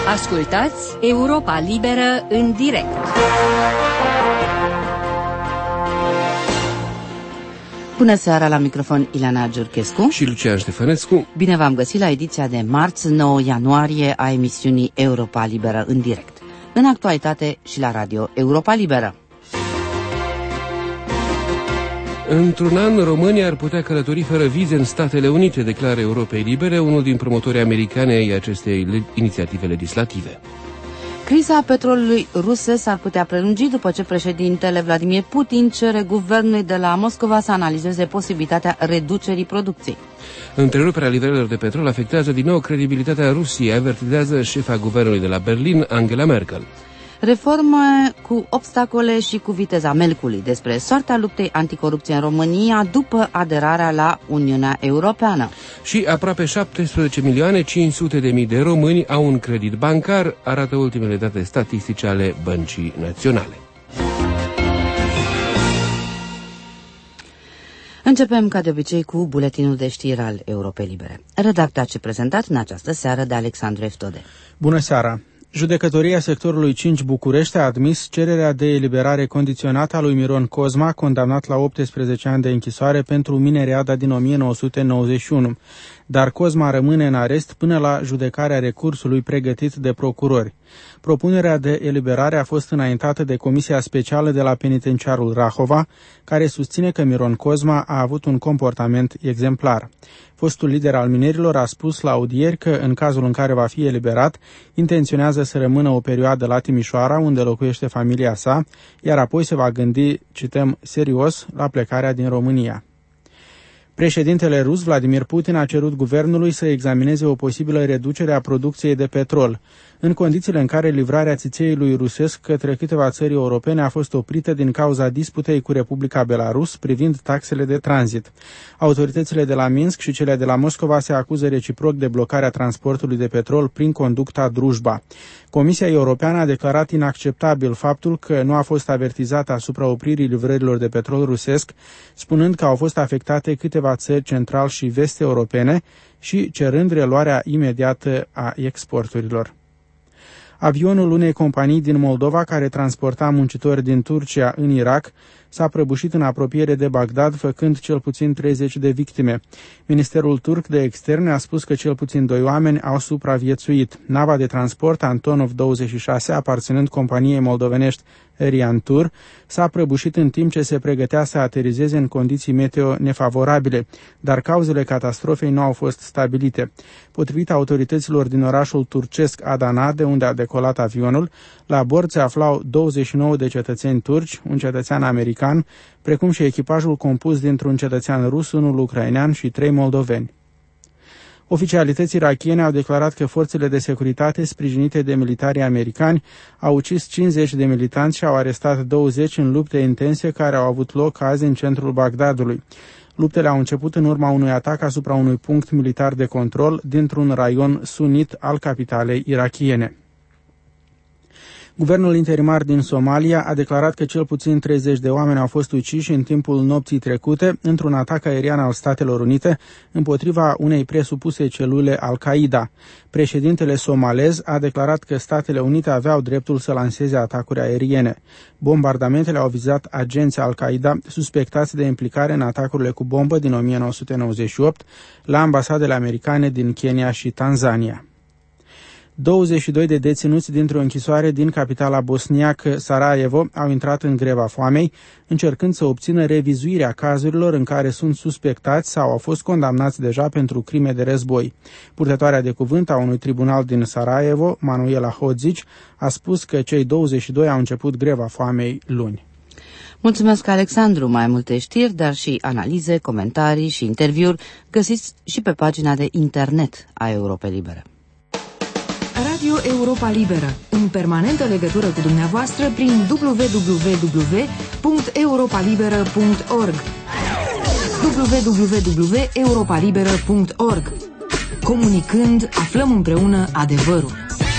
Ascultați Europa Liberă în direct. Bună seara, la microfon Ileana Giurchescu și Lucian Ștefănescu. Bine v-am găsit la ediția de marți, 9 ianuarie a emisiunii Europa Liberă în direct. În actualitate și la radio Europa Liberă. Într-un an, România ar putea călători fără vize în Statele Unite, declară Europei Libere, unul din promotorii americani ai acestei inițiative legislative. Criza petrolului rusesc ar putea prelungi după ce președintele Vladimir Putin cere guvernului de la Moscova să analizeze posibilitatea reducerii producției. Întreruperea livrărilor de petrol afectează din nou credibilitatea Rusiei, avertizează șefa guvernului de la Berlin, Angela Merkel. Reforme cu obstacole și cu viteza melcului, despre soarta luptei anticorupție în România după aderarea la Uniunea Europeană. Și aproape 17.500.000 de români au un credit bancar, arată ultimele date statistice ale Băncii Naționale. Începem, ca de obicei, cu buletinul de știri al Europei Libere, redactat și prezentat în această seară de Alexandru Eftode. Bună seara! Judecătoria sectorului 5 București a admis cererea de eliberare condiționată a lui Miron Cozma, condamnat la 18 ani de închisoare pentru minereada din 1991. Dar Cozma rămâne în arest până la judecarea recursului pregătit de procurori. Propunerea de eliberare a fost înaintată de Comisia Specială de la Penitenciarul Rahova, care susține că Miron Cozma a avut un comportament exemplar. Fostul lider al minerilor a spus la audieri că, în cazul în care va fi eliberat, intenționează să rămână o perioadă la Timișoara, unde locuiește familia sa, iar apoi se va gândi, cităm, serios, la plecarea din România. Președintele rus Vladimir Putin a cerut guvernului să examineze o posibilă reducere a producției de petrol, în condițiile în care livrarea țițeiului rusesc către câteva țări europene a fost oprită din cauza disputei cu Republica Belarus privind taxele de tranzit. Autoritățile de la Minsk și cele de la Moscova se acuză reciproc de blocarea transportului de petrol prin conducta Drujba. Comisia Europeană a declarat inacceptabil faptul că nu a fost avertizată asupra opririi livrărilor de petrol rusesc, spunând că au fost afectate câteva țări central și vest europene și cerând reluarea imediată a exporturilor. Avionul unei companii din Moldova care transporta muncitori din Turcia în Irak s-a prăbușit în apropiere de Bagdad, făcând cel puțin 30 de victime. Ministerul turc de externe a spus că cel puțin 2 oameni au supraviețuit. Nava de transport Antonov 26, aparținând companiei moldovenești Riantur, s-a prăbușit în timp ce se pregătea să aterizeze în condiții meteo nefavorabile, dar cauzele catastrofei nu au fost stabilite. Potrivit autorităților din orașul turcesc Adana, de unde a decolat avionul, la bord se aflau 29 de cetățeni turci, un cetățean american, precum și echipajul compus dintr-un cetățean rus, unul ucrainean și 3 moldoveni. Oficialități irakiene au declarat că forțele de securitate sprijinite de militarii americani au ucis 50 de militanți și au arestat 20 în lupte intense care au avut loc azi în centrul Bagdadului. Luptele au început în urma unui atac asupra unui punct militar de control dintr-un raion sunit al capitalei irakiene. Guvernul interimar din Somalia a declarat că cel puțin 30 de oameni au fost uciși în timpul nopții trecute într-un atac aerian al Statelor Unite împotriva unei presupuse celule Al-Qaeda. Președintele somalez a declarat că Statele Unite aveau dreptul să lanseze atacuri aeriene. Bombardamentele au vizat agenți Al-Qaeda suspectați de implicare în atacurile cu bombă din 1998 la ambasadele americane din Kenya și Tanzania. 22 de deținuți dintr-o închisoare din capitala bosniacă Sarajevo au intrat în greva foamei, încercând să obțină revizuirea cazurilor în care sunt suspectați sau au fost condamnați deja pentru crime de război. Purtătoarea de cuvânt a unui tribunal din Sarajevo, Manuela Hodzic, a spus că cei 22 au început greva foamei luni. Mulțumesc, Alexandru. Mai multe știri, dar și analize, comentarii și interviuri găsiți și pe pagina de internet a Europei Libere. Radio Europa Liberă, în permanentă legătură cu dumneavoastră prin www.europalibera.org www.europalibera.org. Comunicând, aflăm împreună adevărul.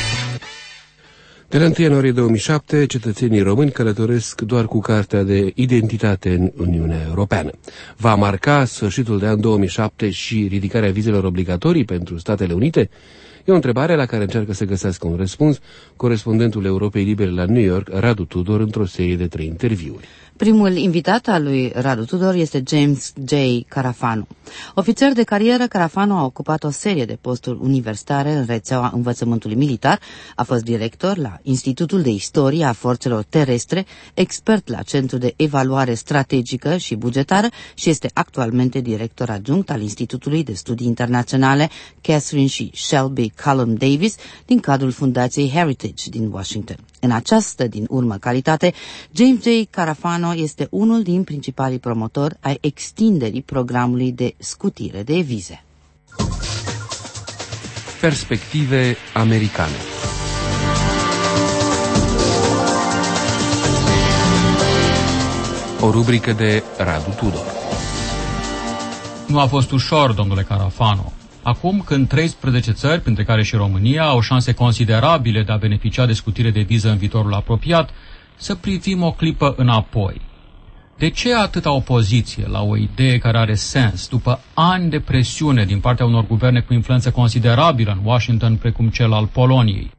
De la 1 ianuarie 2007, cetățenii români călătoresc doar cu cartea de identitate în Uniunea Europeană. Va marca sfârșitul de an 2007 și ridicarea vizelor obligatorii pentru Statele Unite? E o întrebare la care încearcă să găsească un răspuns corespondentul Europei Libere la New York, Radu Tudor, într-o serie de 3 interviuri. Primul invitat al lui Radu Tudor este James J. Carafano. Ofițer de carieră, Carafano a ocupat o serie de posturi universitare în rețeaua învățământului militar, a fost director la Institutul de Istorie a Forțelor Terestre, expert la Centrul de Evaluare Strategică și Bugetară și este actualmente director adjunct al Institutului de Studii Internaționale Catherine și Shelby Cullom Davis din cadrul Fundației Heritage din Washington. În această din urmă calitate, James J. Carafano este unul din principalii promotori ai extinderii programului de scutire de vize. Perspective americane. O rubrică de Radu Tudor. Nu a fost ușor, domnule Carafano. Acum, când 13 țări, printre care și România, au șanse considerabile de a beneficia de scutire de viză în viitorul apropiat, să privim o clipă înapoi. De ce atâta opoziție la o idee care are sens, după ani de presiune din partea unor guverne cu influență considerabilă în Washington, precum cel al Poloniei?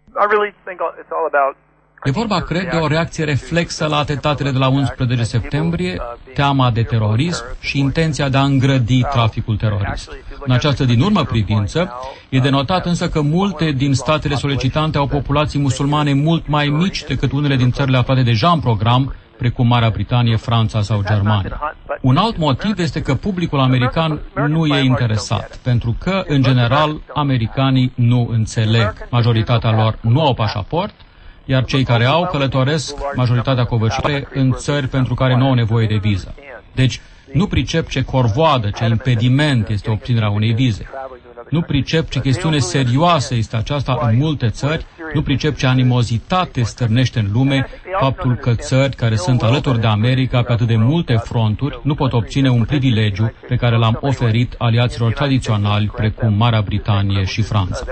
E vorba, cred, de o reacție reflexă la atentatele de la 11 septembrie, teama de terorism și intenția de a îngrădi traficul terorist. În această din urmă privință, e de notat însă că multe din statele solicitante au populații musulmane mult mai mici decât unele din țările aflate deja în program, precum Marea Britanie, Franța sau Germania. Un alt motiv este că publicul american nu e interesat, pentru că, în general, americanii nu înțeleg. Majoritatea lor nu au pașaport, iar cei care au călătoresc, majoritatea covârșitoare, în țări pentru care nu au nevoie de viză. Deci, nu pricep ce corvoadă, ce impediment este obținerea unei vize. Nu pricep ce chestiune serioasă este aceasta în multe țări, nu pricep ce animozitate stârnește în lume faptul că țări care sunt alături de America pe atât de multe fronturi nu pot obține un privilegiu pe care l-am oferit aliaților tradiționali precum Marea Britanie și Franța.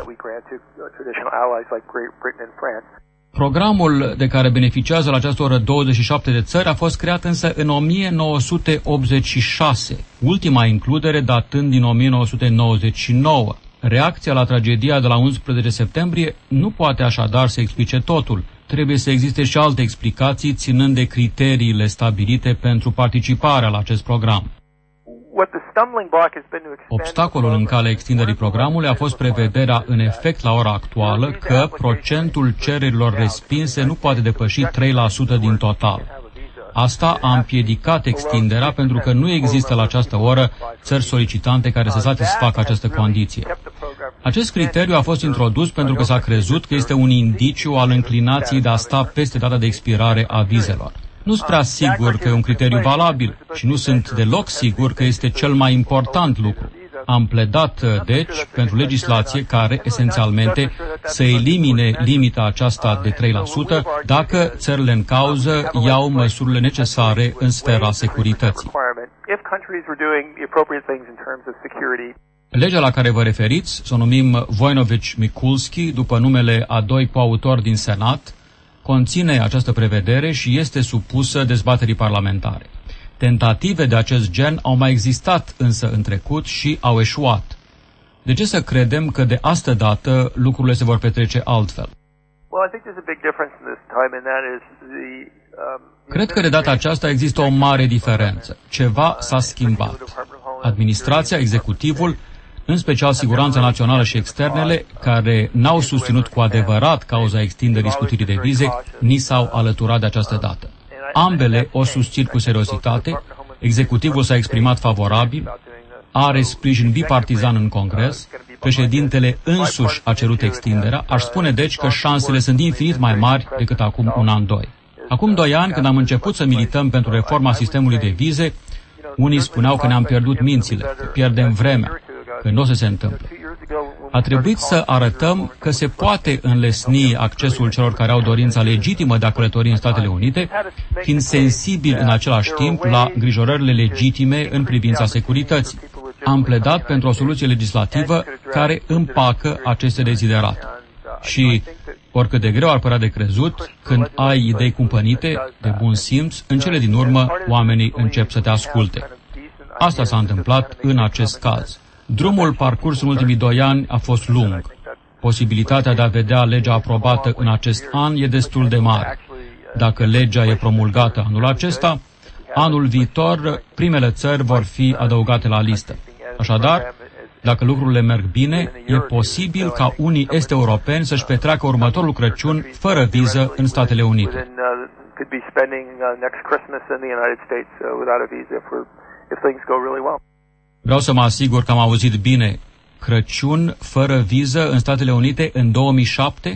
Programul de care beneficiază la această oră 27 de țări a fost creat însă în 1986, ultima includere datând din 1999. Reacția la tragedia de la 11 septembrie nu poate așadar să explice totul. Trebuie să existe și alte explicații ținând de criteriile stabilite pentru participarea la acest program. Obstacolul în calea extinderii programului a fost prevederea în efect la ora actuală că procentul cererilor respinse nu poate depăși 3% din total. Asta a împiedicat extinderea pentru că nu există la această oră țări solicitante care să satisfacă această condiție. Acest criteriu a fost introdus pentru că s-a crezut că este un indiciu al înclinației de a sta peste data de expirare a vizelor. Nu sunt prea sigur că e un criteriu valabil și nu sunt deloc sigur că este cel mai important lucru. Am pledat, deci, pentru legislație care, esențialmente, să elimine limita aceasta de 3% dacă țările în cauză iau măsurile necesare în sfera securității. Legea la care vă referiți, să o numim Voinovich-Mikulski, după numele a doi coautori din Senat, conține această prevedere și este supusă dezbaterii parlamentare. Tentative de acest gen au mai existat însă în trecut și au eșuat. De ce să credem că de astă dată lucrurile se vor petrece altfel? Cred că de data aceasta există o mare diferență. Ceva s-a schimbat. Administrația, executivul, în special Siguranța Națională și Externele, care n-au susținut cu adevărat cauza extinderii scutirii de vize, ni s-au alăturat de această dată. Ambele o susțin cu seriozitate, executivul s-a exprimat favorabil, are sprijin bipartizan în Congres, președintele însuși a cerut extinderea, aș spune deci că șansele sunt infinit mai mari decât acum un an, doi. Acum 2 ani, când am început să milităm pentru reforma sistemului de vize, unii spuneau că ne-am pierdut mințile, că pierdem vremea, că nu o să se întâmple. A trebuit să arătăm că se poate înlesni accesul celor care au dorința legitimă de a călători în Statele Unite, fiind sensibil în același timp la îngrijorările legitime în privința securității. Am pledat pentru o soluție legislativă care împacă aceste deziderate. Și, oricât de greu ar părea de crezut, când ai idei cumpănite, de bun simț, în cele din urmă, oamenii încep să te asculte. Asta s-a întâmplat în acest caz. Drumul parcurs în ultimii 2 ani a fost lung. Posibilitatea de a vedea legea aprobată în acest an e destul de mare. Dacă legea e promulgată anul acesta, anul viitor primele țări vor fi adăugate la listă. Așadar, dacă lucrurile merg bine, e posibil ca unii est-europeni să-și petreacă următorul Crăciun fără viză în Statele Unite. Vreau să mă asigur că am auzit bine. Crăciun fără viză în Statele Unite în 2007?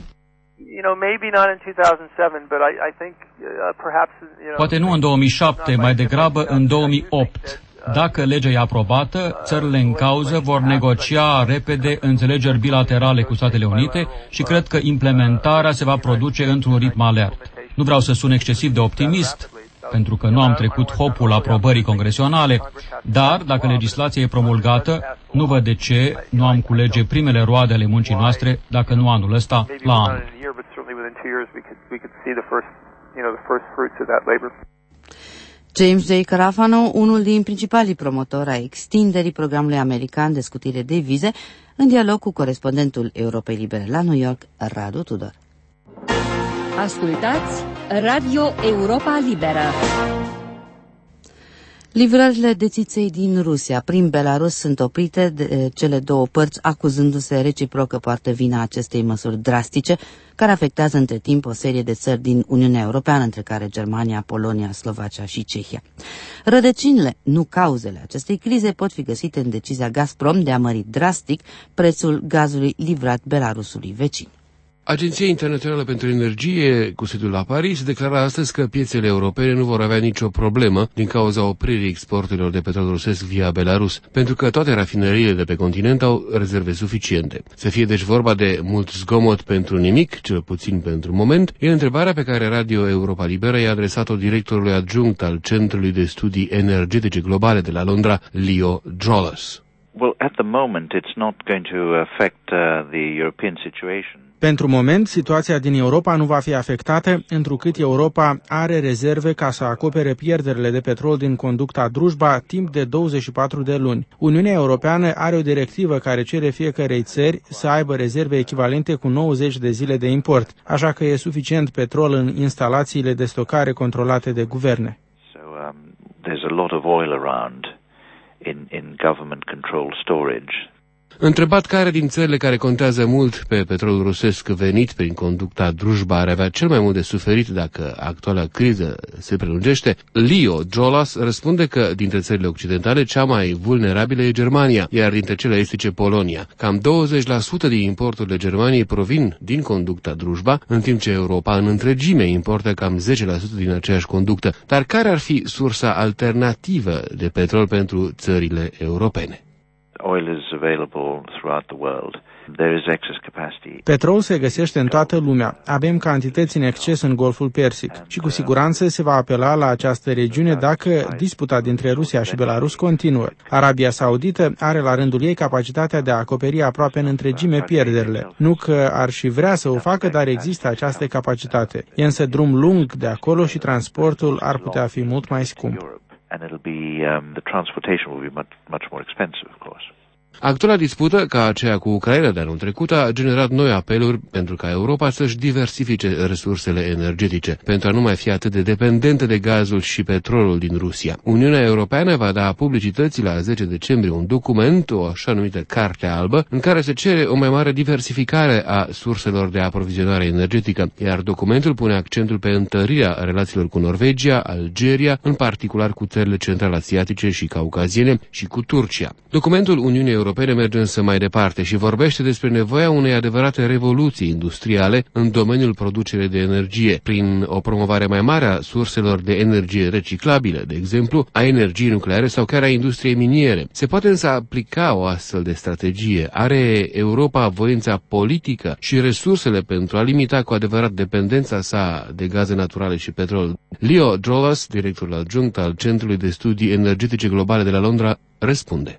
Poate nu în 2007, mai degrabă în 2008. Dacă legea e aprobată, țările în cauză vor negocia repede înțelegeri bilaterale cu Statele Unite și cred că implementarea se va produce într-un ritm alert. Nu vreau să sun excesiv de optimist, pentru că nu am trecut hopul aprobării congresionale, dar dacă legislația e promulgată, nu văd de ce nu am culege primele roade ale muncii noastre, dacă nu anul ăsta, la anul. James J. Carafano, unul din principalii promotori ai extinderii programului american de scutire de vize, în dialog cu corespondentul Europei Libere la New York, Radu Tudor. Ascultați Radio Europa Liberă. Livrările de țiței din Rusia prin Belarus sunt oprite de cele două părți, acuzându-se reciproc că poartă vina acestei măsuri drastice, care afectează între timp o serie de țări din Uniunea Europeană, între care Germania, Polonia, Slovacia și Cehia. Rădăcinile, nu cauzele acestei crize, pot fi găsite în decizia Gazprom de a mări drastic prețul gazului livrat Belarusului vecin. Agenția Internațională pentru Energie, cu sediul la Paris, declara astăzi că piețele europene nu vor avea nicio problemă din cauza opririi exporturilor de petrol rusesc via Belarus, pentru că toate rafinăriile de pe continent au rezerve suficiente. Să fie deci vorba de mult zgomot pentru nimic, cel puțin pentru moment, e întrebarea pe care Radio Europa Liberă i-a adresat-o directorului adjunct al Centrului de Studii Energetice Globale de la Londra, Leo Jolas. Well, at the moment it's not going to affect the European situation. Pentru moment, situația din Europa nu va fi afectată, întrucât Europa are rezerve ca să acopere pierderile de petrol din conducta Drujba timp de 24 de luni. Uniunea Europeană are o directivă care cere fiecărei țări să aibă rezerve echivalente cu 90 de zile de import, așa că e suficient petrol în instalațiile de stocare controlate de guverne. So there's a lot of oil around in government controlled storage. Întrebat care din țările care contează mult pe petrolul rusesc venit prin conducta Drujba ar avea cel mai mult de suferit dacă actuala criză se prelungește, Leo Jolas răspunde că dintre țările occidentale cea mai vulnerabilă e Germania, iar dintre cele estice Polonia. Cam 20% din importurile Germaniei provin din conducta Drujba, în timp ce Europa în întregime importă cam 10% din aceeași conductă. Dar care ar fi sursa alternativă de petrol pentru țările europene? Oil is available throughout the world. There is excess capacity. Petrol se găsește în toată lumea. Avem cantități în exces în Golful Persic și cu siguranță se va apela la această regiune dacă disputa dintre Rusia și Belarus continuă. Arabia Saudită are la rândul ei capacitatea de a acoperi aproape în întregime pierderile. Nu că ar și vrea să o facă, dar există această capacitate. E însă drum lung de acolo și transportul ar putea fi mult mai scump. And it'll be the transportation will be much more expensive, of course. Actuala dispută, ca aceea cu Ucraina de anul trecut, a generat noi apeluri pentru ca Europa să-și diversifice resursele energetice, pentru a nu mai fi atât de dependentă de gazul și petrolul din Rusia. Uniunea Europeană va da publicității la 10 decembrie un document, o așa numită Carte Albă, în care se cere o mai mare diversificare a surselor de aprovizionare energetică, iar documentul pune accentul pe întărirea relațiilor cu Norvegia, Algeria, în particular cu țările central-asiatice și caucaziene și cu Turcia. Documentul Uniunii Europene merge însă mai departe și vorbește despre nevoia unei adevărate revoluții industriale în domeniul producerii de energie, prin o promovare mai mare a surselor de energie reciclabilă, de exemplu, a energiei nucleare sau chiar a industriei miniere. Se poate însă aplica o astfel de strategie? Are Europa voința politică și resursele pentru a limita cu adevărat dependența sa de gaze naturale și petrol? Leo Jolas, directorul adjunct al Centrului de Studii Energetice Globale de la Londra, răspunde.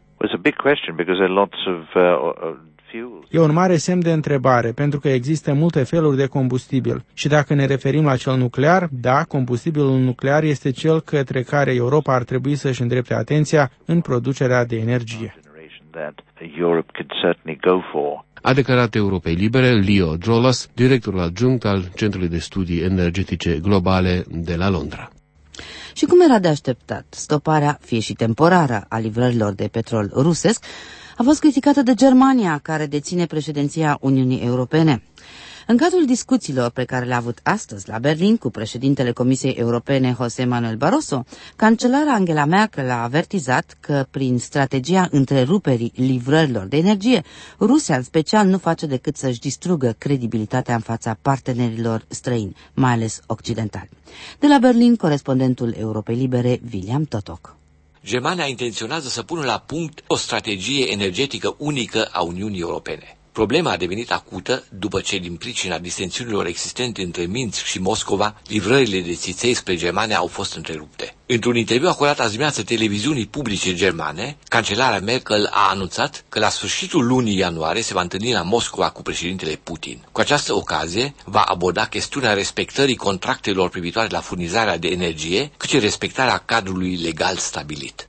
E un mare semn de întrebare, pentru că există multe feluri de combustibil. Și dacă ne referim la cel nuclear, da, combustibilul nuclear este cel către care Europa ar trebui să-și îndrepte atenția în producerea de energie. a declarat Europei Libere Leo Drolos, directorul adjunct al Centrului de Studii Energetice Globale de la Londra. Și cum era de așteptat, stoparea, fie și temporară, a livrărilor de petrol rusesc a fost criticată de Germania, care deține președinția Uniunii Europene. În cadrul discuțiilor pe care le-a avut astăzi la Berlin cu președintele Comisiei Europene José Manuel Barroso, cancelara Angela Merkel a avertizat că prin strategia întreruperii livrărilor de energie, Rusia în special nu face decât să-și distrugă credibilitatea în fața partenerilor străini, mai ales occidentali. De la Berlin, corespondentul Europei Libere, William Totok. Germania intenționează să pună la punct o strategie energetică unică a Uniunii Europene. Problema a devenit acută după ce, din pricina disensiunilor existente între Minsk și Moscova, livrările de țiței spre Germania au fost întrerupte. Într-un interviu acordat azi dimineață televiziunii publice germane, cancelarea Merkel a anunțat că la sfârșitul lunii ianuarie se va întâlni la Moscova cu președintele Putin. Cu această ocazie va aborda chestiunea respectării contractelor privitoare la furnizarea de energie, cât și respectarea cadrului legal stabilit.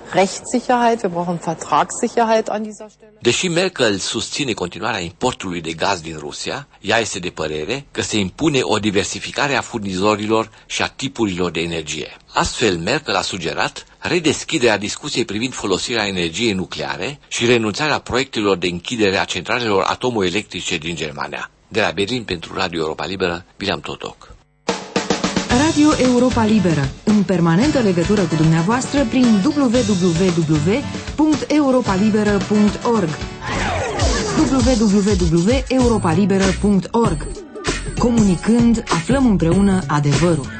Deși Merkel susține continuarea importului de gaz din Rusia, ea este de părere că se impune o diversificare a furnizorilor și a tipurilor de energie. Astfel, Merkel a sugerat redeschiderea discuției privind folosirea energiei nucleare și renunțarea proiectelor de închidere a centralelor atomoelectrice din Germania. De la Berlin pentru Radio Europa Liberă, William Totok. Radio Europa Liberă, în permanentă legătură cu dumneavoastră prin www.europalibera.org www.europalibera.org. Comunicând, aflăm împreună adevărul.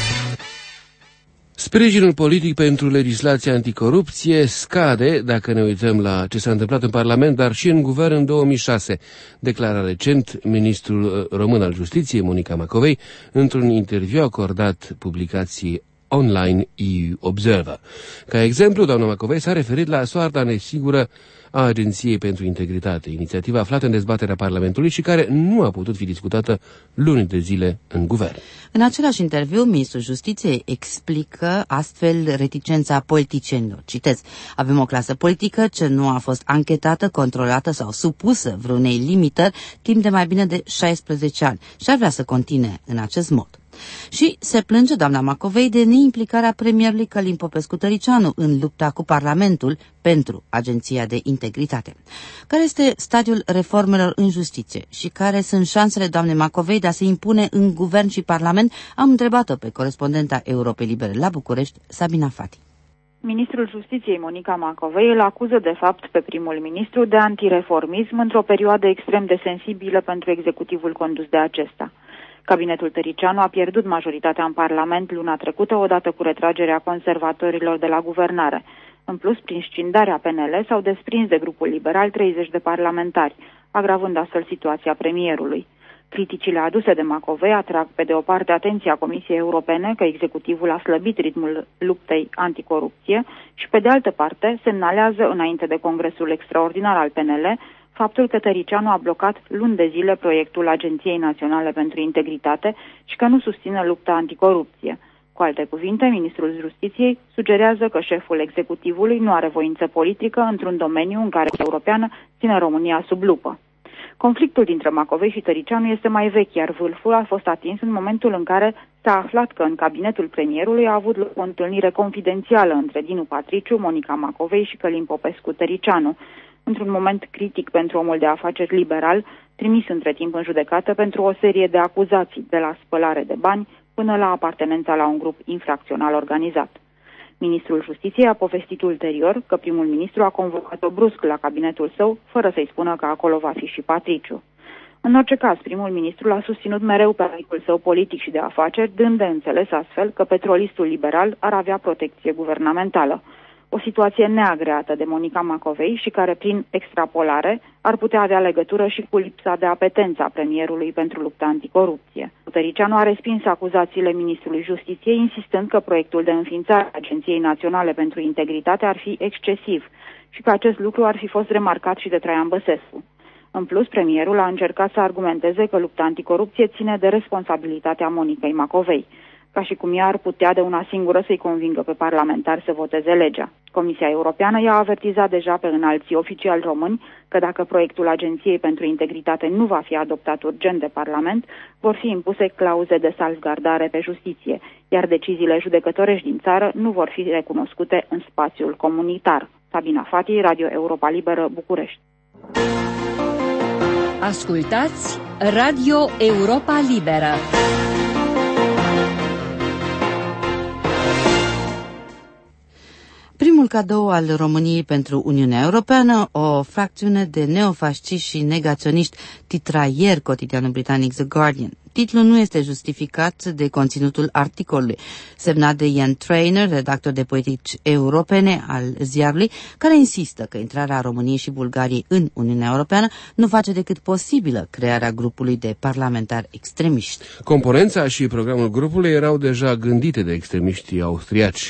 Sprijinul politic pentru legislația anticorupție scade dacă ne uităm la ce s-a întâmplat în Parlament, dar și în guvern în 2006, declara recent ministrul român al Justiției, Monica Macovei, într-un interviu acordat publicației online EU Observer. Ca exemplu, doamna Macovei s-a referit la soarta nesigură a Agenției pentru Integritate, inițiativa aflată în dezbaterea Parlamentului și care nu a putut fi discutată luni de zile în guvern. În același interviu, ministrul Justiției explică astfel reticența politicienilor. Citez: avem o clasă politică ce nu a fost anchetată, controlată sau supusă vreunei limitări timp de mai bine de 16 ani și ar vrea să continue în acest mod. Și se plânge doamna Macovei de neimplicarea premierului Călin Popescu-Tăricianu în lupta cu Parlamentul pentru Agenția de Integritate. Care este stadiul reformelor în justiție și care sunt șansele doamnei Macovei de a se impune în guvern și parlament? Am întrebat-o pe corespondenta Europei Libere la București, Sabina Fati. Ministrul Justiției, Monica Macovei, îl acuză de fapt pe primul ministru de antireformism într-o perioadă extrem de sensibilă pentru executivul condus de acesta. Cabinetul Tăricianu a pierdut majoritatea în Parlament luna trecută, odată cu retragerea conservatorilor de la guvernare. În plus, prin scindarea PNL, s-au desprins de grupul liberal 30 de parlamentari, agravând astfel situația premierului. Criticile aduse de Macovei atrag pe de o parte atenția Comisiei Europene că executivul a slăbit ritmul luptei anticorupție și pe de altă parte semnalează înainte de Congresul Extraordinar al PNL faptul că Tăricianu a blocat luni de zile proiectul Agenției Naționale pentru Integritate și că nu susține lupta anticorupție. Cu alte cuvinte, ministrul Justiției sugerează că șeful executivului nu are voință politică într-un domeniu în care Europeană ține România sub lupă. Conflictul dintre Macovei și Tăricianu este mai vechi, iar vârful a fost atins în momentul în care s-a aflat că în cabinetul premierului a avut loc o întâlnire confidențială între Dinu Patriciu, Monica Macovei și Călin Popescu-Tăricianu, într-un moment critic pentru omul de afaceri liberal, trimis între timp în judecată pentru o serie de acuzații, de la spălare de bani până la apartenența la un grup infracțional organizat. Ministrul Justiției a povestit ulterior că primul ministru a convocat-o brusc la cabinetul său, fără să-i spună că acolo va fi și Patriciu. În orice caz, primul ministru l-a susținut mereu pe amicul său politic și de afaceri, dând de înțeles astfel că petrolistul liberal ar avea protecție guvernamentală. O situație neagreată de Monica Macovei și care, prin extrapolare, ar putea avea legătură și cu lipsa de apetență a premierului pentru lupta anticorupție. Tăricianu a respins acuzațiile ministrului Justiției, insistând că proiectul de înființare a Agenției Naționale pentru Integritate ar fi excesiv și că acest lucru ar fi fost remarcat și de Traian Băsescu. În plus, premierul a încercat să argumenteze că lupta anticorupție ține de responsabilitatea Monicăi Macovei. ca și cum ea ar putea de una singură să-i convingă pe parlamentari să voteze legea. Comisia Europeană i-a avertizat deja pe înalții oficiali români că dacă proiectul Agenției pentru Integritate nu va fi adoptat urgent de Parlament, vor fi impuse clauze de salvgardare pe justiție, iar deciziile judecătorești din țară nu vor fi recunoscute în spațiul comunitar. Sabina Fati, Radio Europa Liberă, București. Ascultați Radio Europa Liberă. Primul cadou al României pentru Uniunea Europeană, o fracțiune de neofasciști și negaționiști, titraier cotidianul britanic The Guardian. Titlul nu este justificat de conținutul articolului, semnat de Ian Trainer, redactor de politici europene al ziarului, care insistă că intrarea României și Bulgariei în Uniunea Europeană nu face decât posibilă crearea grupului de parlamentari extremiști. Componența și programul grupului erau deja gândite de extremiștii austriaci,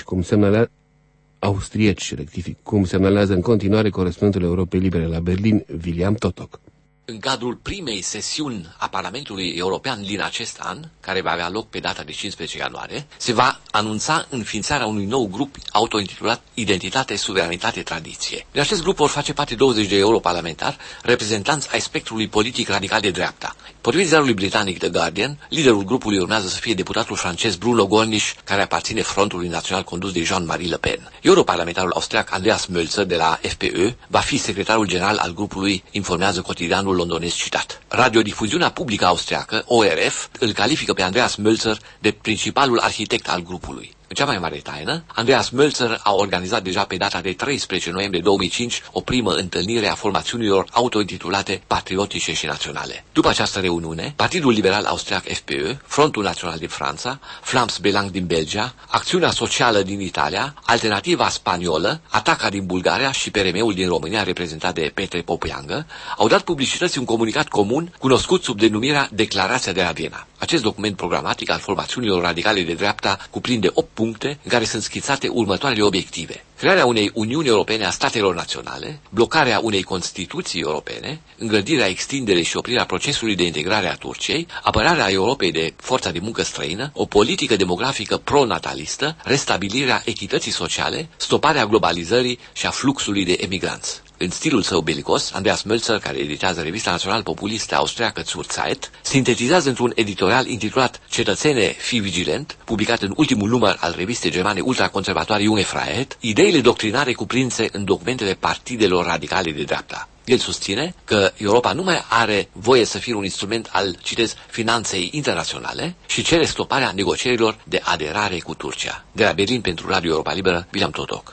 cum semnalează în continuare corespondentul Europei Libere la Berlin, William Totok. În cadrul primei sesiuni a Parlamentului European din acest an, care va avea loc pe data de 15 ianuarie, se va anunța înființarea unui nou grup autointitulat Identitate, Suveranitate, Tradiție. Din acest grup vor face parte 20 de europarlamentari, reprezentanți ai spectrului politic radical de dreapta. Potrivit ziarului britanic The Guardian, liderul grupului urmează să fie deputatul francez Bruno Gollnisch, care aparține Frontului Național condus de Jean-Marie Le Pen. Europarlamentarul austriac Andreas Mölzer de la FPÖ va fi secretarul general al grupului, informează cotidianul londonez citat. Radiodifuziunea publică austriacă, ORF, îl califică pe Andreas Mölzer de principalul arhitect al grupului. În cea mai mare taină, Andreas Mölzer a organizat deja pe data de 13 noiembrie 2005 o primă întâlnire a formațiunilor autointitulate patriotice și naționale. După această reuniune, Partidul Liberal Austriac FPÖ, Frontul Național din Franța, Flams Belang din Belgia, Acțiunea Socială din Italia, Alternativa Spaniolă, Ataca din Bulgaria și PRM-ul din România, reprezentat de Petre Popeangă, au dat publicității un comunicat comun cunoscut sub denumirea Declarația de la Viena. Acest document programatic al formațiunilor radicale de dreapta cuprinde 8 puncte în care sunt schițate următoarele obiective: crearea unei Uniuni Europene a statelor naționale, blocarea unei Constituții europene, îngrădirea, extinderea și oprirea procesului de integrare a Turciei, apărarea Europei de forța de muncă străină, o politică demografică pro-natalistă, restabilirea echității sociale, stoparea globalizării și a fluxului de emigranți. În stilul său belicos, Andreas Mölzer, care editează revista național-populistă austriacă Zur Zeit, sintetizează într-un editorial intitulat Cetățene, fii vigilent, publicat în ultimul număr al revistei germane ultraconservatoare Junge Freiheit, ideile doctrinare cuprinse în documentele partidelor radicale de dreapta. El susține că Europa nu mai are voie să fie un instrument al, citez, finanței internaționale și cere stoparea negocierilor de aderare cu Turcia. De la Berlin pentru Radio Europa Liberă, William Totok.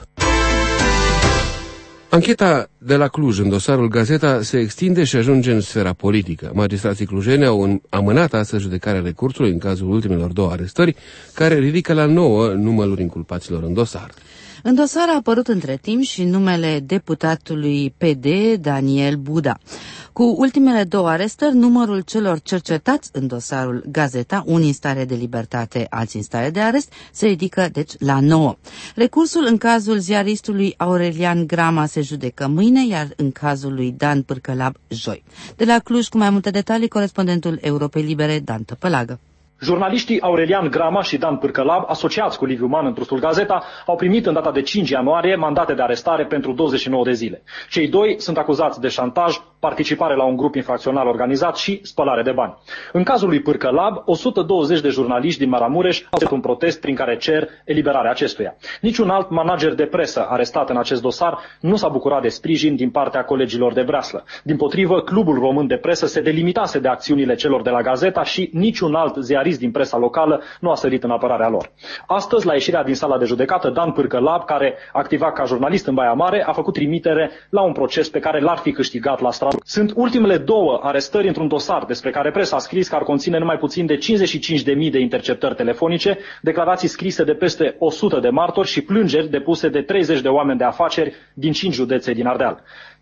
Ancheta de la Cluj în dosarul Gazeta se extinde și ajunge în sfera politică. Magistrații clujeni au amânat astăzi judecarea recursului în cazul ultimelor 2 arestări, care ridică la 9 numărul inculpaților în dosar. În dosar a apărut între timp și numele deputatului PD, Daniel Buda. Cu ultimele 2 arestări, numărul celor cercetați în dosarul Gazeta, unii în stare de libertate, alții în stare de arest, se ridică, deci, la 9. Recursul în cazul ziaristului Aurelian Grama se judecă mâine, iar în cazul lui Dan Pârcălab, joi. De la Cluj, cu mai multe detalii, corespondentul Europei Libere, Dan Tăpălagă. Jurnaliștii Aurelian Grama și Dan Pârcălab, asociați cu Liviu Man în trustul Gazeta, au primit în data de 5 ianuarie mandate de arestare pentru 29 de zile. Cei 2 sunt acuzați de șantaj, participare la un grup infracțional organizat și spălare de bani. În cazul lui Pârcălab, 120 de jurnaliști din Maramureș au făcut un protest prin care cer eliberarea acestuia. Niciun alt manager de presă arestat în acest dosar nu s-a bucurat de sprijin din partea colegilor de breaslă. Dimpotrivă, Clubul Român de Presă se delimitase de acțiunile celor de la Gazeta și niciun alt ziarist din presa locală nu a sărit în apărarea lor. Astăzi, la ieșirea din sala de judecată, Dan Pârcălab, care activa ca jurnalist în Baia Mare, a făcut trimitere la un proces pe care l-ar fi câștigat la Strasbourg. Sunt ultimele 2 arestări într-un dosar despre care presa a scris că ar conține numai puțin de 55.000 de interceptări telefonice, declarații scrise de peste 100 de martori și plângeri depuse de 30 de oameni de afaceri din 5 județe din Ardeal.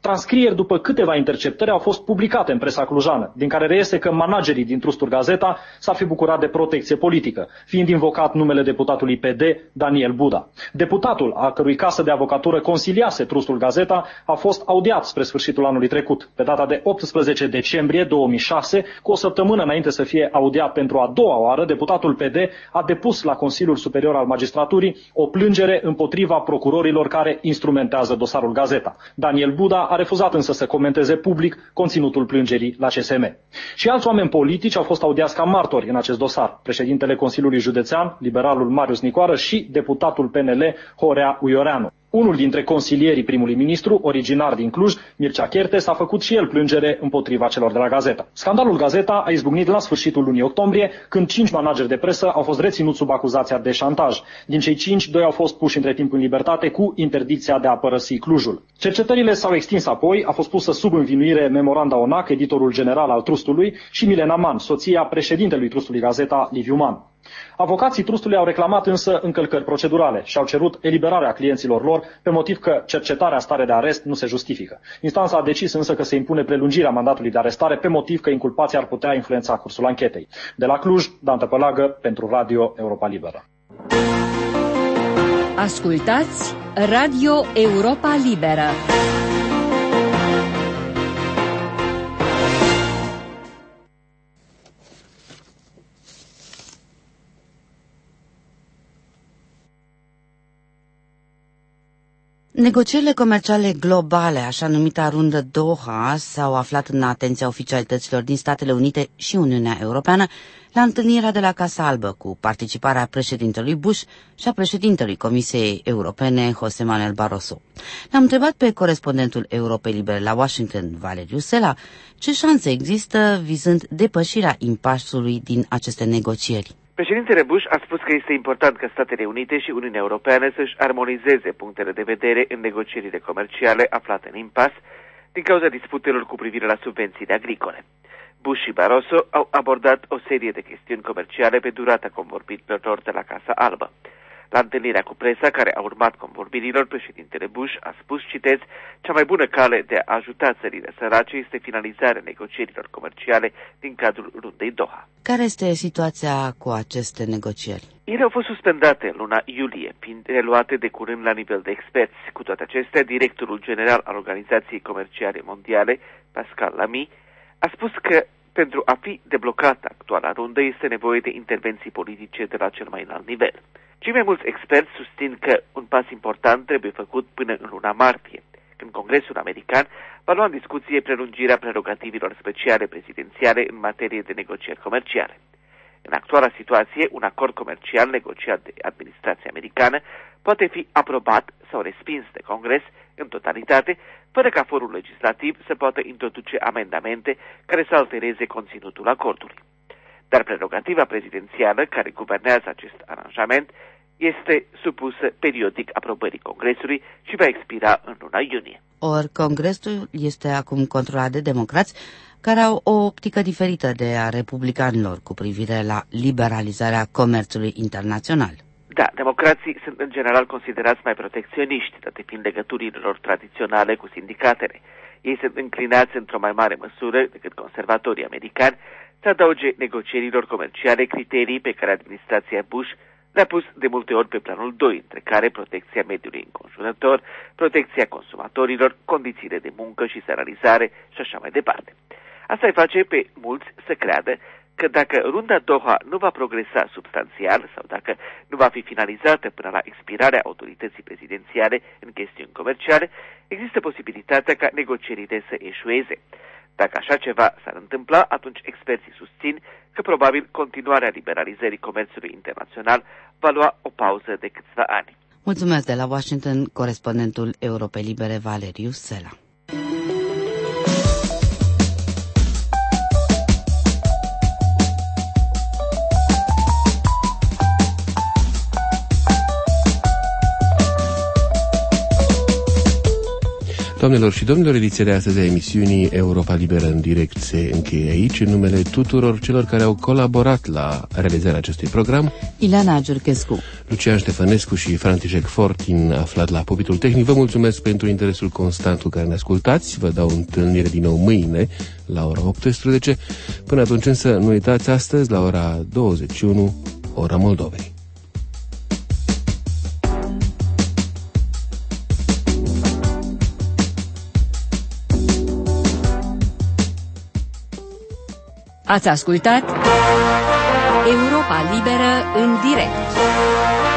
Transcrieri după câteva interceptări au fost publicate în presa clujană, din care reiese că managerii din Trustul Gazeta s-ar fi bucurat de protecție politică, fiind invocat numele deputatului PD, Daniel Buda. Deputatul, a cărui casă de avocatură consiliase Trustul Gazeta, a fost audiat spre sfârșitul anului trecut, pe data de 18 decembrie 2006, cu o săptămână înainte să fie audiat pentru a doua oară, deputatul PD a depus la Consiliul Superior al Magistraturii o plângere împotriva procurorilor care instrumentează dosarul Gazeta. Daniel Buda a refuzat însă să comenteze public conținutul plângerii la CSM. Și alți oameni politici au fost audiați ca martori în acest dosar. Președintele Consiliului Județean, liberalul Marius Nicoară, și deputatul PNL Horea Uioreanu. Unul dintre consilierii primului ministru, originar din Cluj, Mircea Chertes, a făcut și el plângere împotriva celor de la Gazeta. Scandalul Gazeta a izbucnit la sfârșitul lunii octombrie, când 5 manageri de presă au fost reținuți sub acuzația de șantaj. Din cei 5, 2 au fost puși între timp în libertate cu interdicția de a părăsi Clujul. Cercetările s-au extins apoi, a fost pusă sub învinuire Memoranda Onac, editorul general al Trustului, și Milena Man, soția președintelui Trustului Gazeta, Liviu Man. Avocații Trustului au reclamat însă încălcări procedurale și au cerut eliberarea clienților lor pe motiv că cercetarea în stare de arest nu se justifică. Instanța a decis însă că se impune prelungirea mandatului de arestare pe motiv că inculpații ar putea influența cursul anchetei. De la Cluj, Dan Tăpălagă, pentru Radio Europa Liberă. Ascultați Radio Europa Liberă. Negocierile comerciale globale, așa numita rundă Doha, s-au aflat în atenția oficialităților din Statele Unite și Uniunea Europeană la întâlnirea de la Casa Albă cu participarea președintelui Bush și a președintelui Comisiei Europene, José Manuel Barroso. L-am întrebat pe corespondentul Europei Libere la Washington, Valeriu Sela, ce șanse există vizând depășirea impasului din aceste negocieri. Președintele Bush a spus că este important ca Statele Unite și Uniunea Europeană să-și armonizeze punctele de vedere în negocierile comerciale aflate în impas din cauza disputelor cu privire la subvențiile agricole. Bush și Barroso au abordat o serie de chestiuni comerciale pe durata convorbirilor de la Casa Albă. La întâlnirea cu presa care a urmat convorbirilor, președintele Bush a spus, citez, cea mai bună cale de a ajuta țările sărace este finalizarea negocierilor comerciale din cadrul rundei Doha. Care este situația cu aceste negocieri? Ele au fost suspendate în luna iulie, fiind reluate de curând la nivel de experți. Cu toate acestea, directorul general al Organizației Comerciale Mondiale, Pascal Lamy, a spus că pentru a fi deblocată actuala rundă este nevoie de intervenții politice de la cel mai înalt nivel. Cei mai mulți experți susțin că un pas important trebuie făcut până în luna martie, când Congresul American va lua în discuție prelungirea prerogativilor speciale prezidențiale în materie de negocieri comerciale. În actuala situație, un acord comercial negociat de administrația americană poate fi aprobat sau respins de Congres în totalitate, fără ca forul legislativ să poată introduce amendamente care să altereze conținutul acordului. Dar prerogativa prezidențială care guvernează acest aranjament este supusă periodic aprobării Congresului și va expira în luna iunie. Ori Congresul este acum controlat de democrați care au o optică diferită de a republicanilor cu privire la liberalizarea comerțului internațional. Da, democrații sunt în general considerați mai protecționiști, date fiind legăturile lor tradiționale cu sindicatele. Ei sunt înclinați într-o mai mare măsură decât conservatorii americani să adauge negocierilor comerciale criterii pe care administrația Bush le-a pus de multe ori pe planul 2, între care protecția mediului înconjurător, protecția consumatorilor, condițiile de muncă și salarizare și așa mai departe. Asta îi face pe mulți să creadă că dacă runda Doha nu va progresa substanțial sau dacă nu va fi finalizată până la expirarea autorității prezidențiale în chestiuni comerciale, există posibilitatea ca negocierile să eșueze. Dacă așa ceva s-ar întâmpla, atunci experții susțin că probabil continuarea liberalizării comerțului internațional va lua o pauză de câțiva ani. Mulțumesc de la Washington, corespondentul Europei Libere Valeriu Sela. Doamnelor și domnilor, ediția de astăzi a emisiunii Europa Liberă în direct se încheie aici, în numele tuturor celor care au colaborat la realizarea acestui program. Ileana Giurchescu, Lucian Ștefănescu și František Fortin, aflat la pupitul tehnic. Vă mulțumesc pentru interesul constant cu care ne ascultați. Vă dau întâlnire din nou mâine la ora 18. Până atunci însă nu uitați, astăzi la ora 21, ora Moldovei. Ați ascultat Europa Liberă în direct.